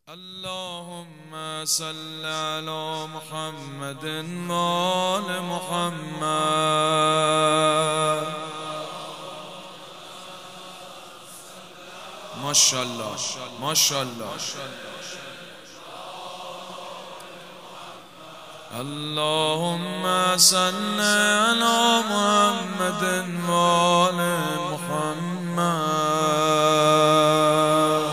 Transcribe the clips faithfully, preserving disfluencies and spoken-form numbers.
اللهم صل على محمد وآل محمد. ماشاءالله ماشاءالله. اللهم صل على محمد وآل محمد.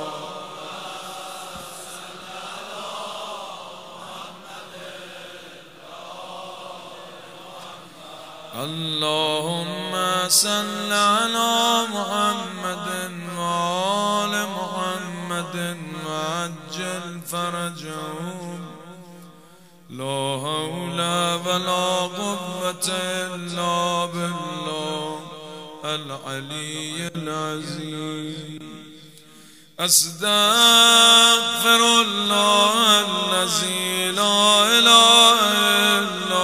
اللهم صل على محمد وآل محمد وعجل فرجهم. لا حول ولا قوة إلا بالله العلي العظيم. أستغفر الله الذي لا إله إلا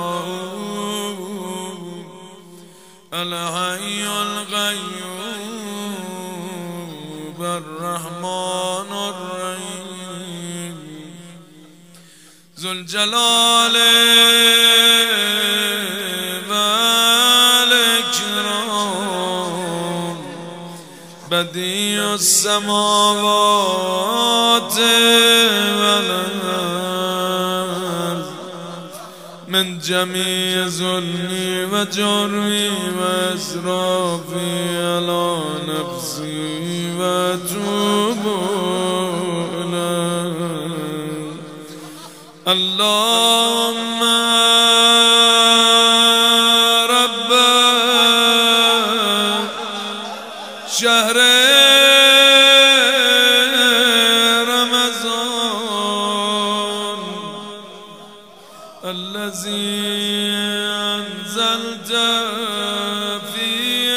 هو الحي القيوم الرحمن الرحيم ذو الجلال والإكرام بديع السماوات والأرض من جميع ظلمي وجرمي وإسرافي على نفسي وأتوب إليك. اللهم رب شهر رمضان الذي أنزلت فيه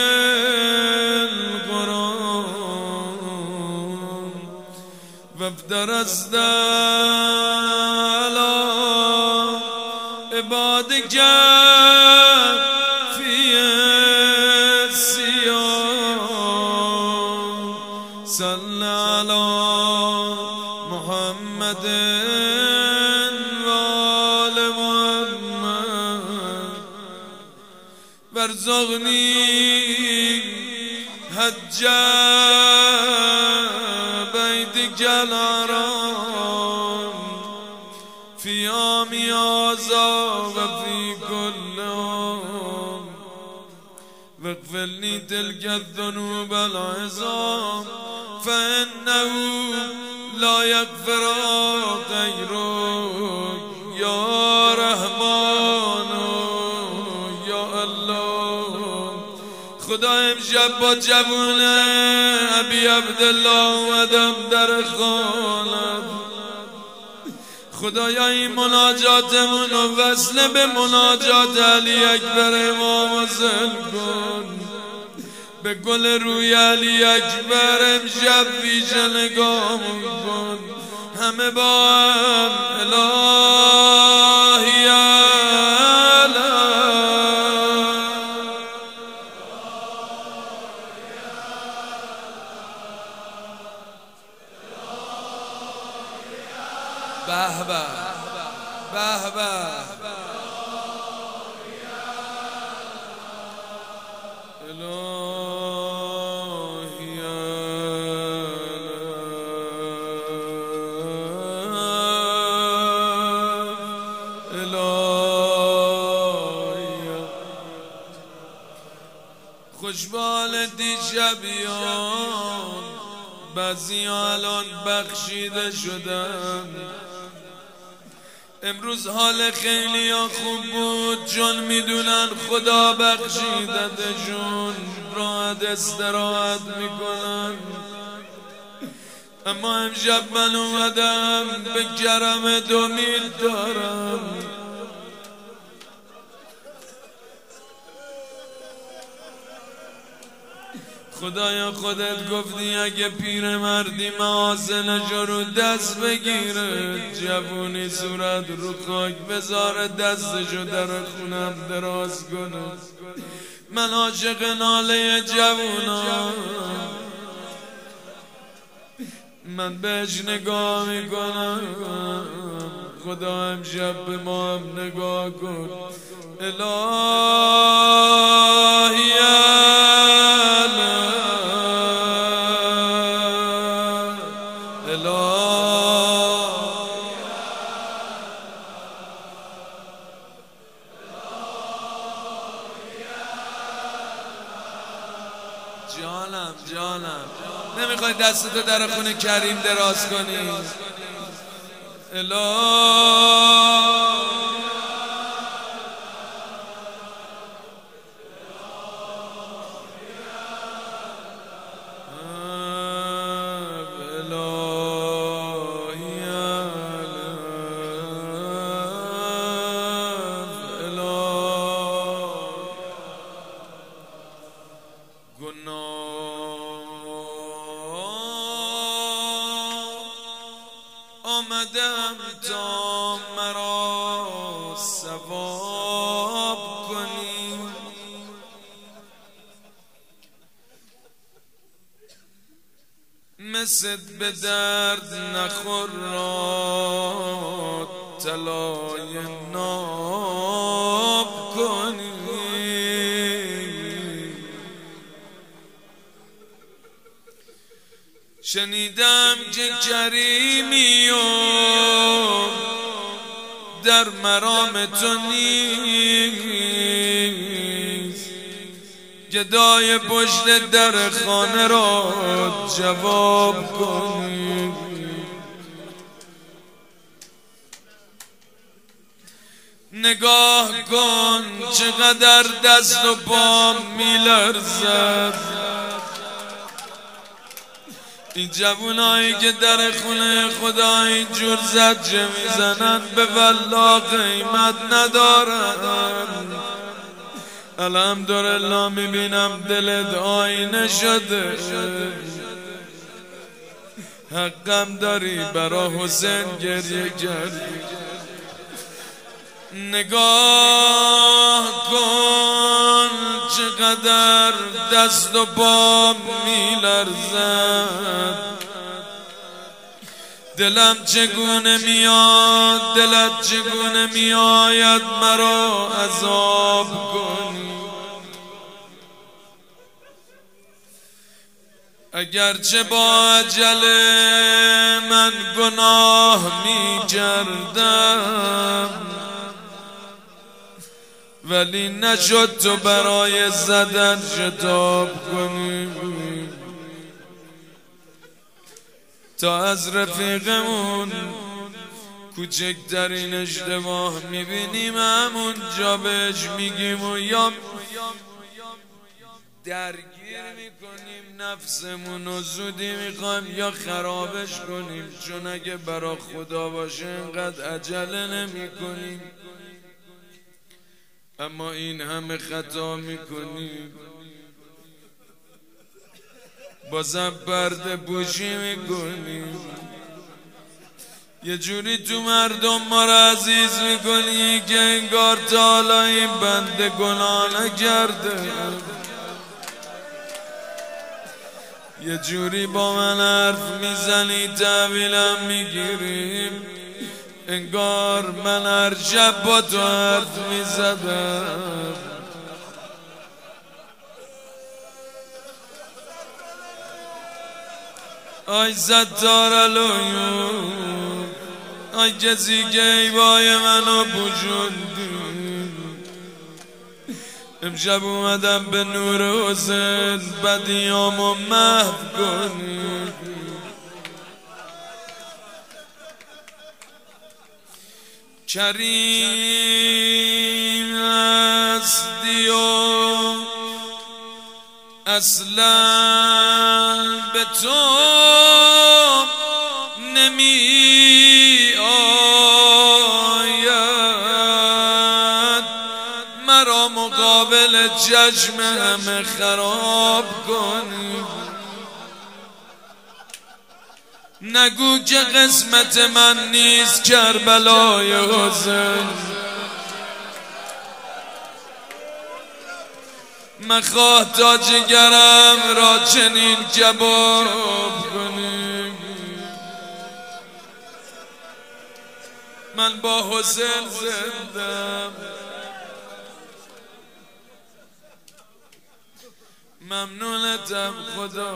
القرآن وافترست على عبادك فيه الصيام. صل على محمد وارزقني حج بيتك الحرام في عام هذا وفي كل عام واغفر لي تلك الذنوب العظام فإنه لا يغفر غيرك يا رحمن يا الله. خدا امشب با جوون ابی عبدالله اومدم در خانت. خدایا این مناجاتمون رو وصل به مناجات علی اکبر امام حسین کن. به گل روی علی اکبر امشب ویژه نگاهمون کن. همه با هم الهی به به به به الهی الهی خوشبال دیشبیان بعضی الان بخشیده شدن. امروز حال خیلی ها خوب بود چون میدونن خدا بخشیدتشون راحت استراحت میکنن. اما امشب من اومدم به کرم دو میل دارم. خدایا خودت گفتی اگه پیر مردی محاسنش رو دست بگیره جوونی صورت رو خاک بذاره دستشو در خونم دراز کنه. من عاشق ناله جوونم. من بهش نگاه میکنم خدا امشب به ما هم نگاه کن الهی جانم جانم نمیخوای دستتو در خونه کریم دراز کنی الهی آمدم تا مرا ثواب کنی مثل به درد نخور را طلای ناب کنی شنیدم که کریمی و در مرام تو نیست گدای پشت در خانه را جواب کنی نگاه کن چقدر دست و پام میلرزد این جوونایی که در خونه خدا اینجور زجه میزنن به والله قیمت ندارن الحمدلله میبینم دلت آینه شده حقم داری برا حسین گریه کردی نگاه کن چقدر دست و پا میلرزد دلم چگونه میاد دلت چگونه میآید مرا عذاب کنی اگرچه با اجل من گناه میکردم ولی نشد تو برای زدن شتاب کنی تا از رفیقمون کوچکترین اشتباه میبینیم همون جا بهش میگیم و یا درگیر میکنیم نفسمون و زودی میخوایم یا خرابش کنیم چون اگه برا خدا باشه اینقدر عجله نمیکنیم اما این همه خطا میکنیم بازم پرده پوشی میکنیم یه جوری تو مردم ما را عزیز میکنی که انگار تا حالا این بنده گناه نکرده یه جوری با من حرف میزنی تحویلم میگیریم انگار من هر شب با تو حرف میزدم آی ستار العیون آی کسی که ایبای منو پوشوندی امشب اومدم به نور حسین بدیامو محو کنی کریم هستی و اصلا به تو نمی آید مرا مقابل چشم همه خراب کنی نگو که قسمت من نیست کربلای حسین مخواه تا جگرم را چنین کباب کنی من با حسین زندم. ممنونتم خدا.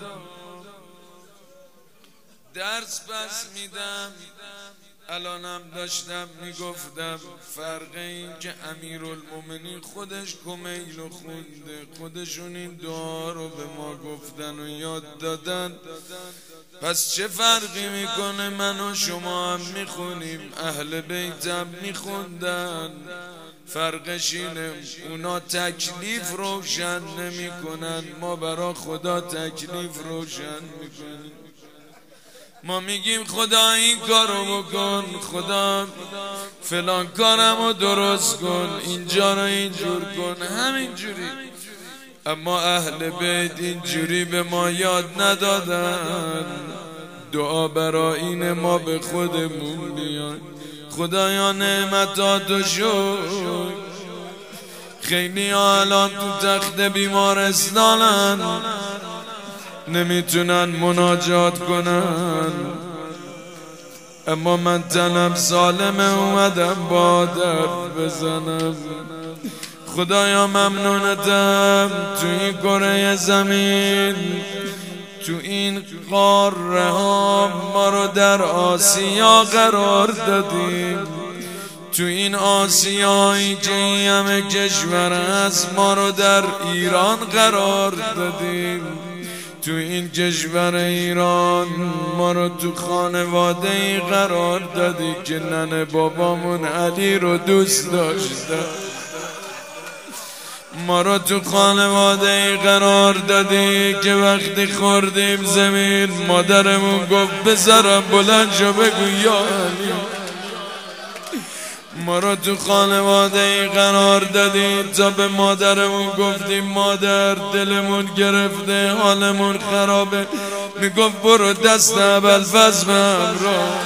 درس بس میدم. الانم داشتم میگفتم فرق این که امیرالمومنین خودش کمیل رو خونده، خودشون این دعا رو به ما گفتن و یاد دادن، پس چه فرقی میکنه من و شما هم میخونیم، اهل بیتم میخوندن. فرقش اینه اونا تکلیف روشن نمیکنن، ما برا خدا تکلیف روشن میکنیم. ما میگیم خدا این کارو بکن، خدا فلان کارمو درست کن، اینجا رو اینجور کن، همینجوری. اما اهل بیت اینجوری به ما یاد ندادن. دعا برای این ما به خودمون بیان. خدایا نعمتاتو شکر. خیلی الان تو تخت بیمارستانن، نمیتونن مناجات کنن، اما من تنم سالمه اومدم با درد بزنم. خدایا ممنونتم تو این کره زمین، تو این قاره ها ما رو در آسیا قرار دادیم. تو این آسیایی که این همه کشور هست ما رو در ایران قرار دادیم. تو این کشور ایران ما رو تو خانواده ای قرار دادی که ننه بابامون علی رو دوست داشته. ما رو تو خانواده ای قرار دادی که وقتی خوردیم زمین مادرمون گفت بذارم بلند شو بگو یا علی. ما رو تو خانواده ای قرار دادی تا به مادرمون گفتیم مادر دلمون گرفته حالمون خرابه، میگفت برو دست ابوالفضل به همراه.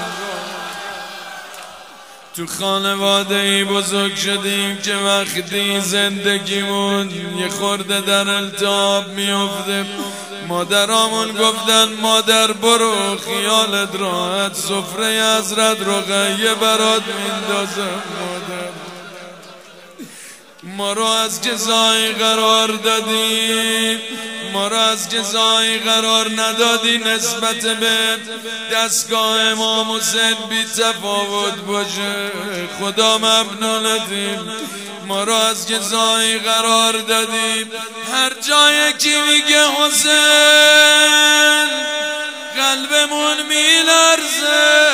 تو خانواده ای بزرگ شدیم که وقتی زندگیمون یه خورده در التهاب میفته مادرامون گفتن مادر برو خیالت راحت، سفره حضرت رقیه برات میندازم. مادر ما رو از جزایی قرار دادی، ما رو از جزایی قرار ندادی نسبت به دستگاه امام حسین بی تفاوت باشه. خدا ممنونتیم. ما رو از جزایی قرار دادی هر جای کی میگه حسین قلبمون میلرزه،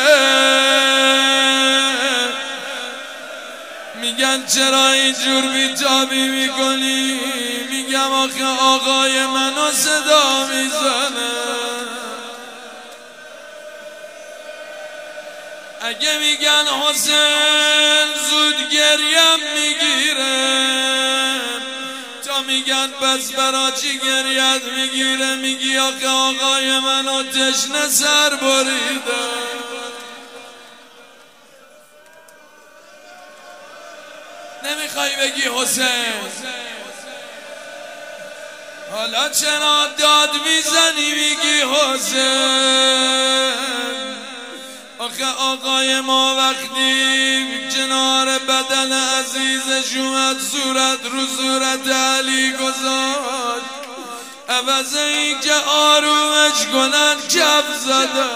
میگن چرا اینجور بیتابی میکنی؟ میگم آخه آقای منو صدا میزنه. اگه میگن حسین زود گریم میگیره، تا میگن پس برا چی گریت میگیره؟ میگی آخه آقای منو تشنه سر بریده. نمیخوای بگی حسین، حالا چرا داد میزنی میگی حسین؟ آخه آقای ما وقتی کنار بدن عزیزش اومد صورت رو صورت علی گذاشت، عوض این که آرومش کنن کف زدن.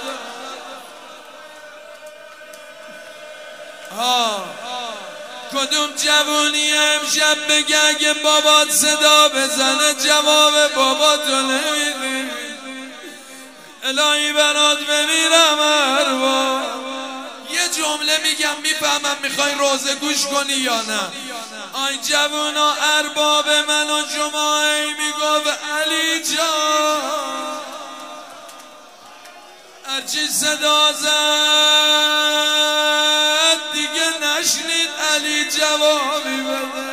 ها کدوم جوونی امشب بگه اگه بابات صدا بزنه جواب باباتو نمیدی؟ الهی برات بمیرم اروا. یه جمله میگم میفهمم میخوای روزه گوش کنی یا نه. آی جوونا ارباب من و جمعه میگفت علی جان، هرچی صدا زد دیگه نشنید علی جوابی بده.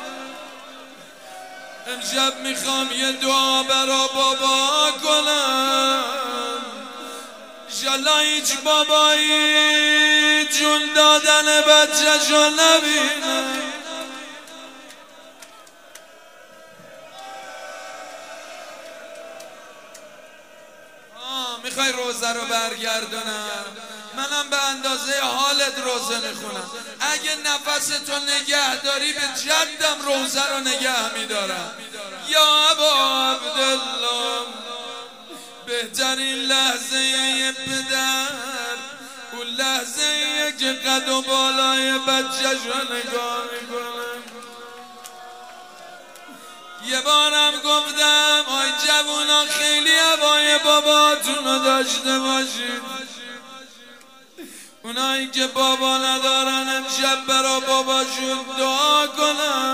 امشب میخوام یه دعا برا بابا کنم، انشالله هیچ بابایی جون دادن بچه شو نبینه. میخوای روزه رو برگردونم؟ منم به اندازه حالت روزه میخونم. اگه نفس تو نگه داری به جدم روزه رو نگه میدارم. یا ابا عبدالله، بهترین لحظه یه پدر اون لحظه که قد و بالای بچه‌ش رو نگاه میکنه. یه بارم گفتم آی جوونا خیلی هوای باباتون رو داشته باشید. اونایی که بابا ندارن امشب برا باباشون دعا کنن.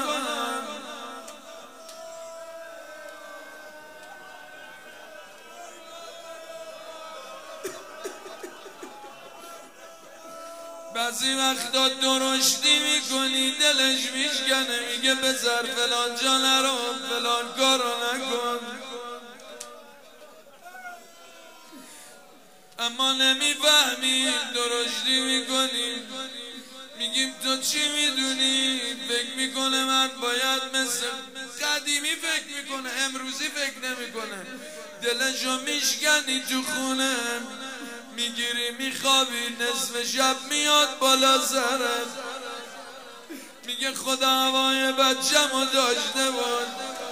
بعضی وقتا درشتی میکنی دلش میشکنه، میگه بذار فلان جا نرو، فلان کارو نکن، اما نمیفهمی. درشتی میکنی میگیم تو چی میدونی؟ فکر میکنه من باید مثل قدیمی فکر میکنه، امروزی فکر نمیکنه. دلشو میشکنی تو خونه، میگیری میخوابی، نصف شب میاد بالا سرت، میگه خدا هوای بچه‌مو داشته باش.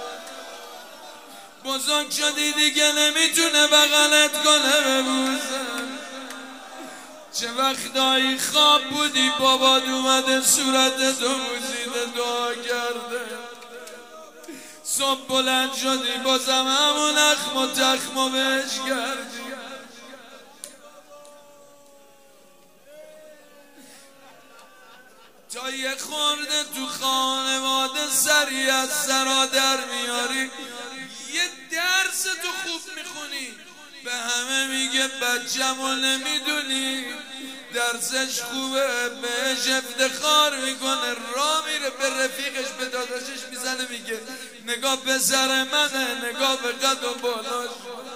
بزرگ شدی دیگه نمیتونه بغلت کنه ببوسه. چه وقتایی خواب بودی بابات اومده صورت تو بوسیده دعا کرده. صبح بلند شدی بازم همون اخم و تخم و بهش کردی. تا یه خورده تو خانواده سری از سرا در میاری، یه درس تو خوب میخونی، به همه میگه بچه‌مو نمیدونی درسش خوبه، بهش افتخار میکنه. راه میره به رفیقش به داداشش میزنه میگه نگاه پسر منه، نگاه به قد و بالاش.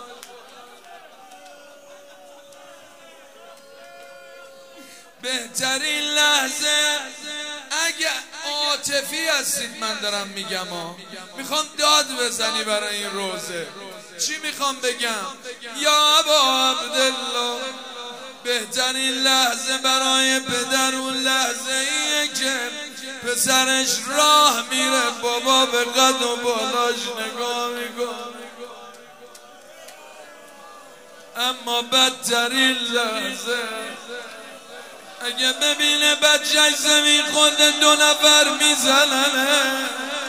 بهترین لحظه اگه عاطفی هستید من دارم میگم ها، میخوام داد بزنی برای این روزه. چی میخوام بگم؟ یا ابا عبدالله، بهترین لحظه برای پدر اون لحظه ایه که پسرش راه میره، بابا به قد و بالاش نگاه میکنه. اما بدترین لحظه اگه ببینه بچه‌ش زمین خونده دو نفر میزننه،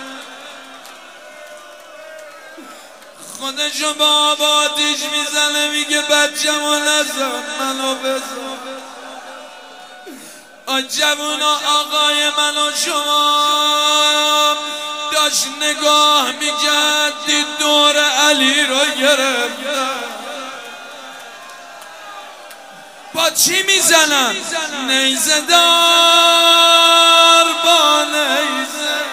خودشو با آب آتیش میزنه، میگه بچه‌مو نزن منو بزن. آ جوونا آقای من و شما داشت نگاه میکرد دید دور علی رو گرفتن. با چی میزنن؟ نیزه دار با نیزه.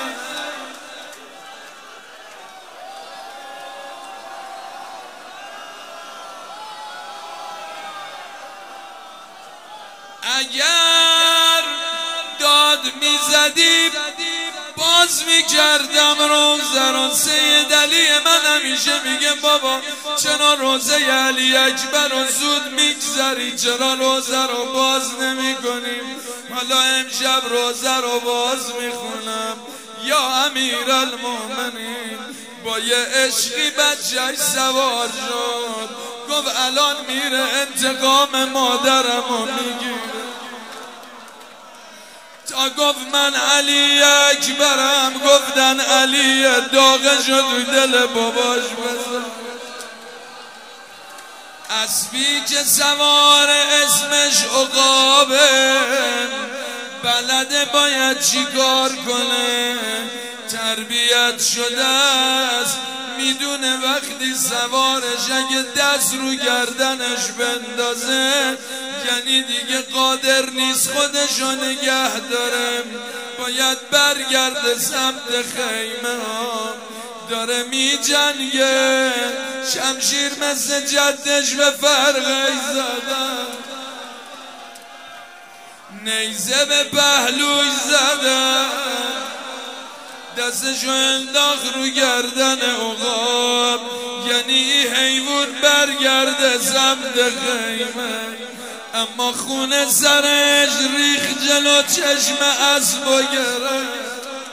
اگر داد میزدی باز میکردم روزه رو. سید علی من همیشه میگه بابا چرا روزه علی اکبر رو زود میگذری، چرا روزه رو باز نمی کنیم؟ حالا امشب روزه رو باز میخونم. یا امیر المومنین با یه عشقی بچه‌ش سوار شد، گفت الان میره انتقام مادرمو میگیره. تا گفت من علی اکبرم، گفتن علی داغه شد دل باباش بزن. اسبی که سوار اسمش عقابه، بلده باید چی کار کنه، تربیت شده است، میدونه وقتی سوارش اگه دست رو گردنش بندازه یعنی دیگه قادر نیست خودشو نگه داره، باید برگرده سمت خیمه ها. داره می جنگه، شمشیر مثل جدش به فرقی زدن، نیزه به پهلوش زدن، دستشو انداخت رو گردن عقاب، یعنی حیوان برگرده سمت خیمه. اما خون سرش ریخ جلو چشم اسب و گرفت.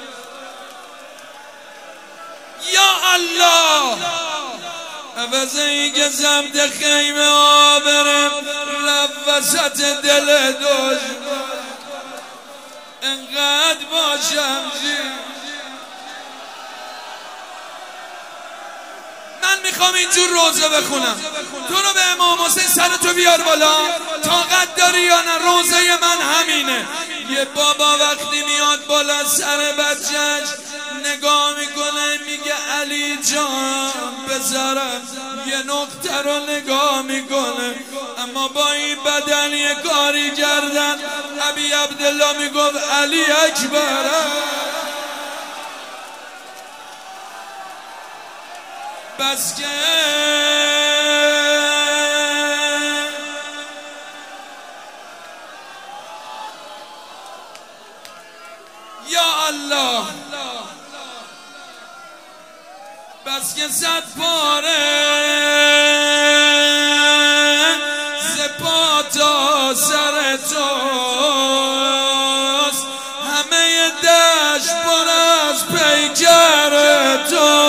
یا الله عوض این که سمت خیمه ها برم رفت وسط دل دشمن. انقدر باشم من میخوام اینجور روزه بخونم. تو رو به امام حسین سرتو بیار بالا. طاقت داری یا نه؟ روزه من همینه. یه بابا وقتی میاد بالا سر بچهش نگاه میکنه میگه علی جان بذارم، یه نقطه رو نگاه میکنه. اما با این بدن یه کاری کردن. ابی عبدالله میگفت علی اکبر. بس که یا الله بس که صد پاره ز پا تا سر توست، همه دشت پر از پیکر تو.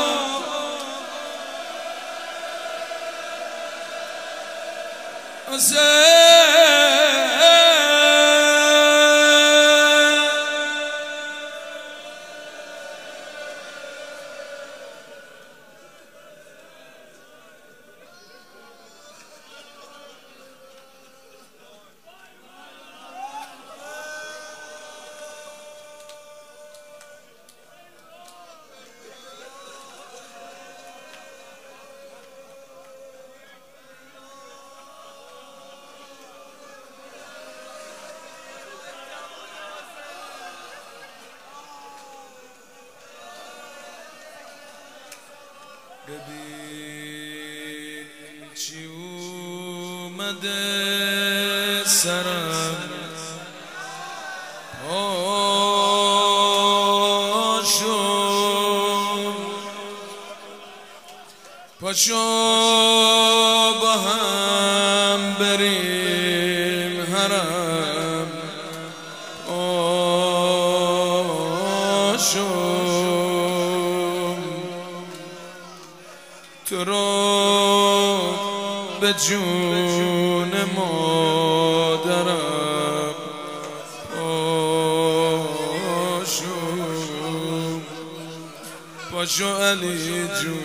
ببین چی اومده سرم، پاشو پاشو با هم بریم حرم. پاشو تو رو به جون مادرم. پاشو پاشو علی جون،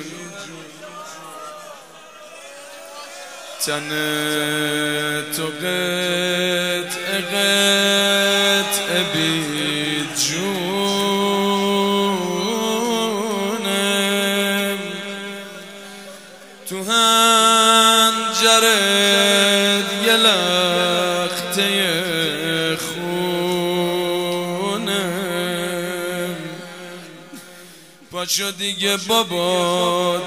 تن تو قطع قطع بی جونم. تو هنجرت یه لخته خونم. پاشو دیگه بابات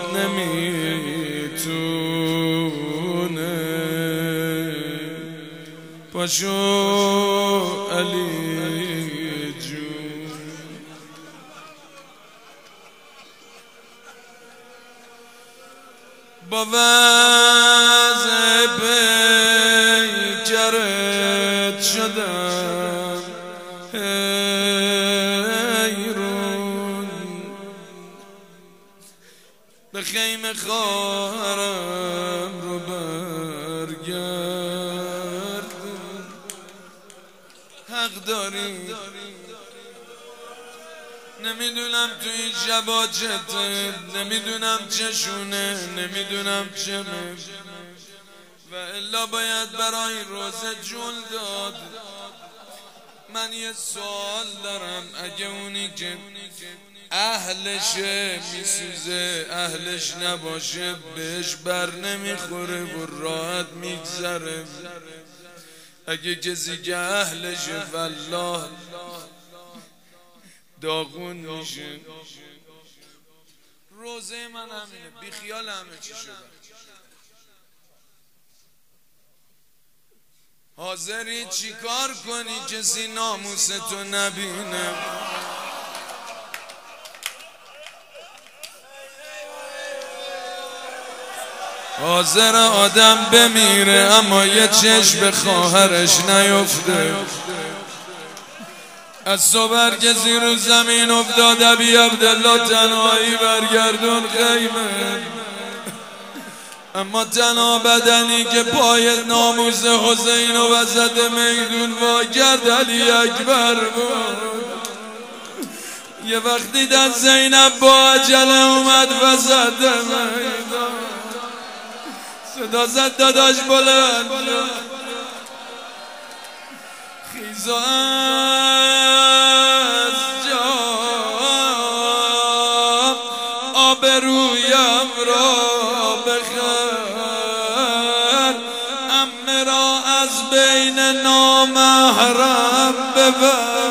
نمیتونه. پاشو علی جون. با وضع پیکرت شدم حیرون. به خیمه خواهرم رو برگردون. حق داری نمیدونم تو این شبا چته، نمیدونم چشونه، نمیدونم چمه، و الا باید برای روزه جون داد. من یه سوال دارم، اگه اونی که اهلشه میسوزه اهلش نباشه بهش بر نمیخوره و راحت میگذره، اگه کسی که اهلشه والله داغون میشه. روزه من همینه، بی خیال همه چی شده. حاضری چی کار کنی کسی ناموس تو نبینه؟ حاضر آدم بمیره اما یه چشم به خواهرش نیفته. از صبر که زیر زمین افتاد ابی عبدالله تنهایی برگردون خیمه، اما تنها بدنی که پای ناموس حسین و وسط میدون وا کرد علی اکبر بود. یه وقت دیدن زینب با عجله اومد وسط میدون، صدا زد داداش بلند خیز و از جا آبرویم را بخر، عمه را از بین نامحرم ببر.